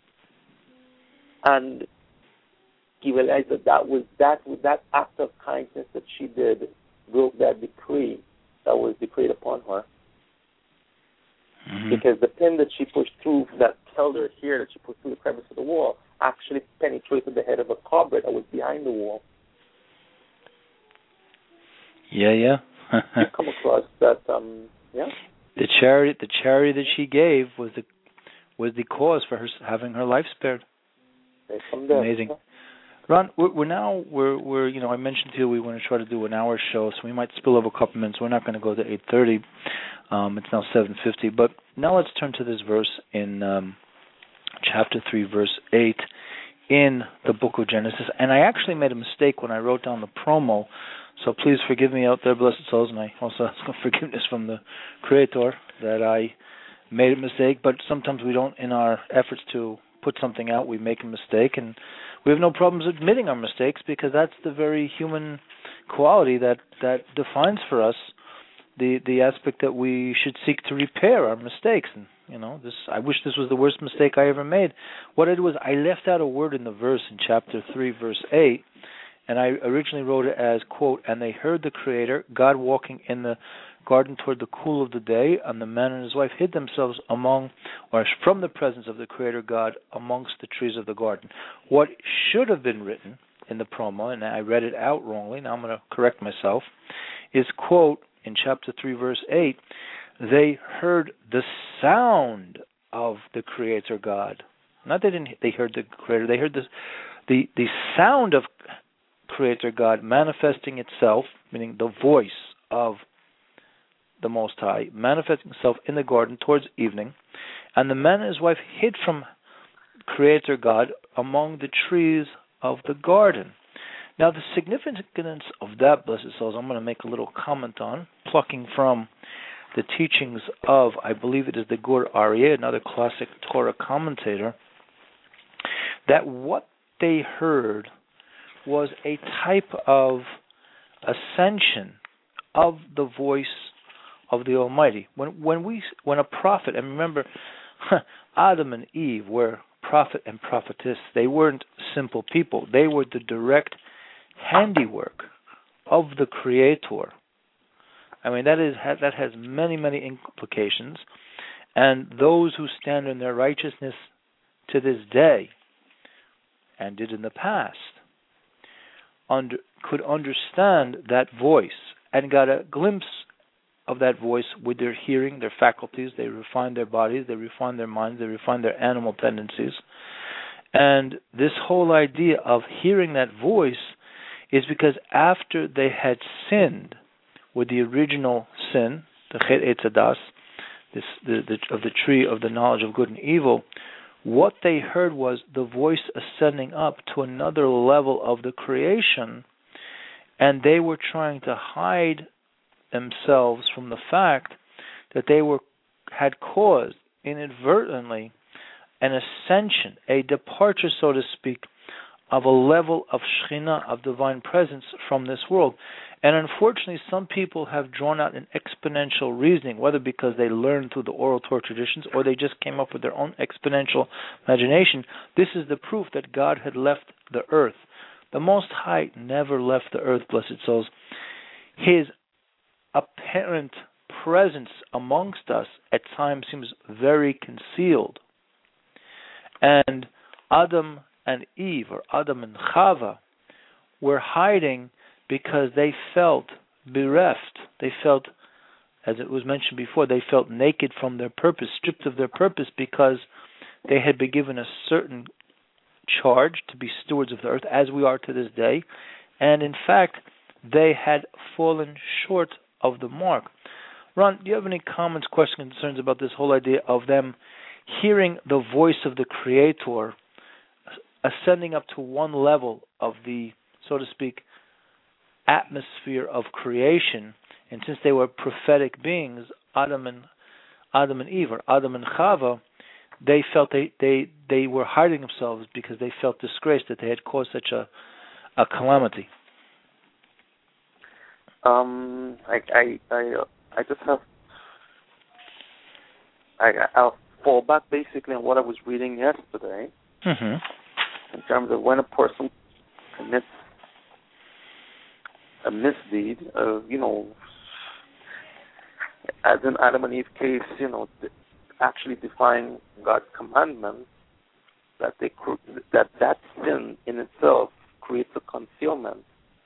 And he realized that act of kindness that she did broke that decree that was decreed upon her. Mm-hmm. Because the pin that she pushed through, that held her here, that she pushed through the crevice of the wall, actually penetrated the head of a cobra that was behind the wall. Yeah. You come across that, yeah? The charity that she gave was the cause for her having her life spared. Amazing. Ron, we're I mentioned to you we want to try to do an hour show, so we might spill over a couple minutes. We're not going to go to 8:30. It's now 7:50. But now let's turn to this verse in chapter 3, verse 8 in the book of Genesis. And I actually made a mistake when I wrote down the promo, so please forgive me out there, blessed souls, and I also ask forgiveness from the Creator that I made a mistake. But sometimes we don't, in our efforts to put something out, we make a mistake, and we have no problems admitting our mistakes, because that's the very human quality that defines for us the aspect that we should seek to repair our mistakes. And I wish this was the worst mistake I ever made. What I did was I left out a word in the verse in chapter 3, verse 8, and I originally wrote it as, quote, "And they heard the Creator, God, walking in the garden toward the cool of the day, and the man and his wife hid themselves from the presence of the Creator God amongst the trees of the garden." What should have been written in the promo, and I read it out wrongly, now I'm going to correct myself, is, quote, in chapter 3, verse 8, "They heard the sound of the Creator God." Not they heard the Creator, they heard the sound of Creator God manifesting itself, meaning the voice of the Most High, manifesting itself in the garden towards evening, and the man and his wife hid from Creator God among the trees of the garden. Now, the significance of that, blessed souls, I'm going to make a little comment on, plucking from the teachings of, I believe it is the Gur Aryeh, another classic Torah commentator, that what they heard was a type of ascension of the voice of the Almighty. When a prophet, and remember, Adam and Eve were prophet and prophetess. They weren't simple people. They were the direct handiwork of the Creator. I mean, that has many, many implications, and those who stand in their righteousness to this day, and did in the past, could understand that voice and got a glimpse of that voice with their hearing, their faculties. They refined their bodies, they refined their minds, they refined their animal tendencies. And this whole idea of hearing that voice is because after they had sinned with the original sin, the Chet Eitz Hadas, of the tree of the knowledge of good and evil, what they heard was the voice ascending up to another level of the creation, and they were trying to hide themselves from the fact that they had caused inadvertently an ascension, a departure, so to speak, of a level of Shekhinah, of divine presence from this world. And unfortunately, some people have drawn out an exponential reasoning, whether because they learned through the oral Torah traditions or they just came up with their own exponential imagination. This is the proof that God had left the earth. The Most High never left the earth, blessed souls. His apparent presence amongst us at times seems very concealed. And Adam and Eve, or Adam and Chava, were hiding because they felt bereft. They felt, as it was mentioned before, they felt naked from their purpose, stripped of their purpose, because they had been given a certain charge to be stewards of the earth, as we are to this day, and in fact, they had fallen short of the mark. Ron, do you have any comments, questions, concerns about this whole idea of them hearing the voice of the Creator ascending up to one level of the, so to speak, atmosphere of creation, and since they were prophetic beings, Adam and Eve, or Adam and Chava, they felt they were hiding themselves because they felt disgraced that they had caused such a calamity. I just have I'll fall back basically on what I was reading yesterday, in terms of when a person commits a misdeed, as in Adam and Eve case, actually defying God's commandments, that that sin in itself creates a concealment.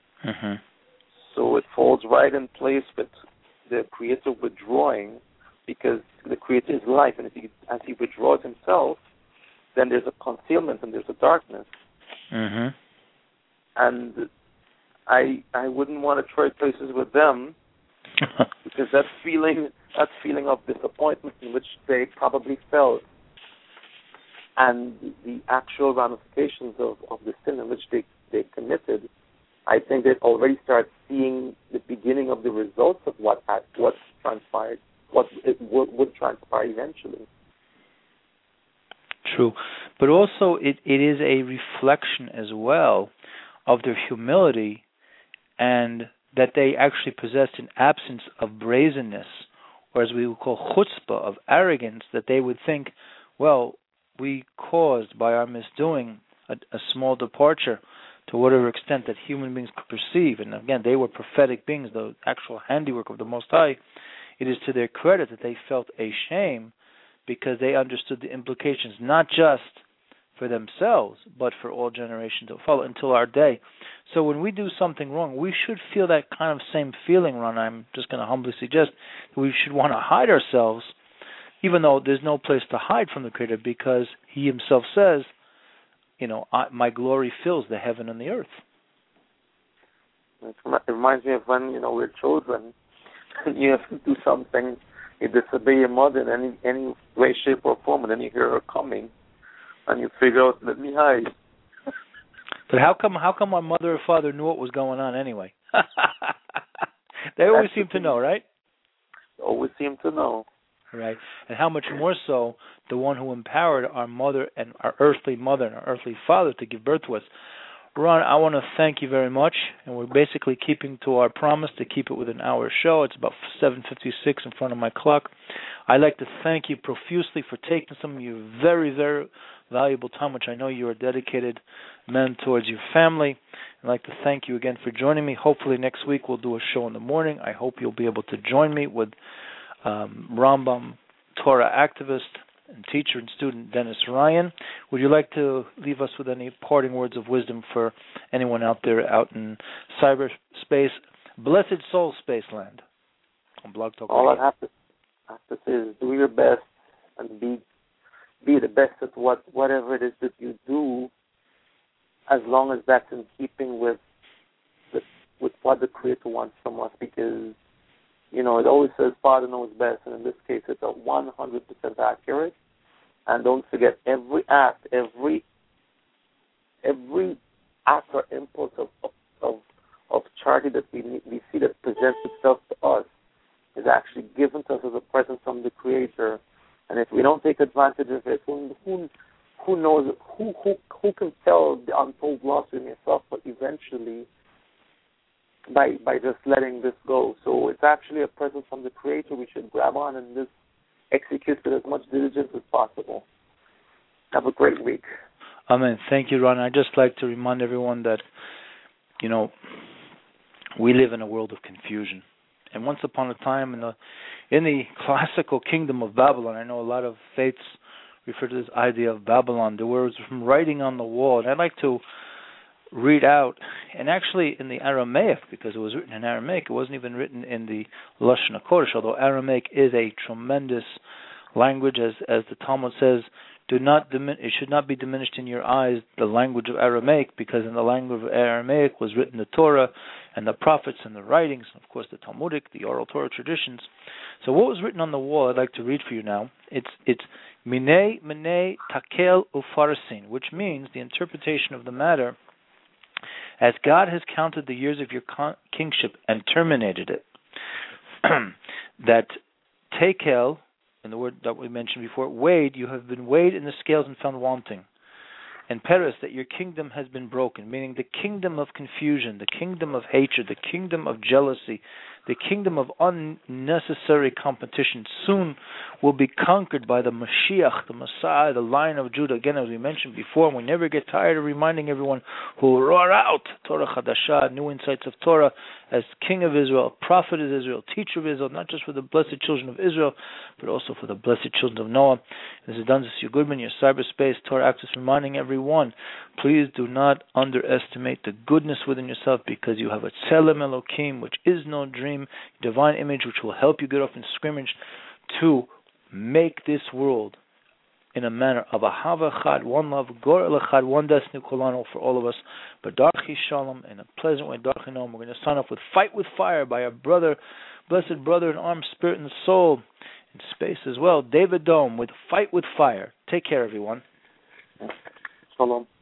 So it falls right in place with the Creator withdrawing, because the Creator is life, and as he withdraws himself, then there's a concealment and there's a darkness. and I wouldn't want to trade places with them because that feeling of disappointment in which they probably felt, and the actual ramifications of the sin in which they committed, I think they already start seeing the beginning of the results of what transpired, what it would transpire eventually. True. But also it is a reflection as well of their humility, and that they actually possessed an absence of brazenness, or as we would call chutzpah, of arrogance, that they would think, well, we caused by our misdoing a small departure to whatever extent that human beings could perceive. And again, they were prophetic beings, the actual handiwork of the Most High. It is to their credit that they felt a shame because they understood the implications, not just for themselves, but for all generations to follow until our day. So when we do something wrong, we should feel that kind of same feeling, Ron. I'm just going to humbly suggest that we should want to hide ourselves, even though there's no place to hide from the Creator, because He Himself says, my glory fills the heaven and the earth. It reminds me of when, we're children, and you have to do something, you disobey your mother in any way, shape, or form, and then you hear her coming, and you figure out, let me hide. But how come my mother or father knew what was going on anyway? They always seem to know, right? Always seem to know. Right. And how much more so the one who empowered our mother and our earthly mother and our earthly father to give birth to us. Ron, I want to thank you very much, and we're basically keeping to our promise to keep it with an hour show. It's about 7:56 in front of my clock. I'd like to thank you profusely for taking some of your very, very valuable time, which I know you are a dedicated man towards your family. I'd like to thank you again for joining me. Hopefully next week we'll do a show in the morning. I hope you'll be able to join me with Rambam Torah activist and teacher and student Dennis Ryan. Would you like to leave us with any parting words of wisdom for anyone out there out in cyberspace, blessed soul space land on Blog Talk Radio? All I have to say is do your best and be the best at whatever it is that you do, as long as that's in keeping with what the Creator wants from us, because it always says Father knows best, and in this case it's 100% accurate. And don't forget, every act, every act or impulse of charity that we see that presents itself to us is actually given to us as a present from the Creator. And if we don't take advantage of it, who knows? Who can tell the untold loss in yourself? But eventually, by just letting this go. So it's actually a present from the Creator. We should grab on and just execute with as much diligence as possible. Have a great week. Amen. Thank you, Ron. I'd just like to remind everyone that, we live in a world of confusion. And once upon a time in the classical kingdom of Babylon, I know a lot of faiths refer to this idea of Babylon. There was from writing on the wall, and I'd like to read out, and actually in the Aramaic, because it was written in Aramaic, it wasn't even written in the Lashon HaKodesh, although Aramaic is a tremendous language, as the Talmud says, it should not be diminished in your eyes, the language of Aramaic, because in the language of Aramaic was written the Torah and the prophets and the writings, and of course the Talmudic, the oral Torah traditions. So what was written on the wall, I'd like to read for you now. It's Minei Takel Ufarsin, which means the interpretation of the matter, as God has counted the years of your kingship and terminated it. That Tekel, in the word that we mentioned before, weighed, you have been weighed in the scales and found wanting. And Peres, that your kingdom has been broken, meaning the kingdom of confusion, the kingdom of hatred, the kingdom of jealousy, the kingdom of unnecessary competition soon will be conquered by the Mashiach, the Messiah, the Lion of Judah. Again, as we mentioned before, and we never get tired of reminding everyone who will roar out Torah Chadashah, new insights of Torah, as King of Israel, Prophet of Israel, Teacher of Israel, not just for the blessed children of Israel, but also for the blessed children of Noah. This is Dundas your Goodman, your cyberspace Torah Access, reminding everyone, please do not underestimate the goodness within yourself, because you have a Tselem Elokim, which is no dream, divine image, which will help you get off in scrimmage to make this world in a manner of Ahava Chad, one love, Gor Elachad, one destiny, Kolano, for all of us. But Darchi Shalom, in a pleasant way, Darchi Noam. We're going to sign off with Fight with Fire by our brother, blessed brother in arms, spirit, and soul, in space as well, David Dome, with Fight with Fire. Take care, everyone. Shalom.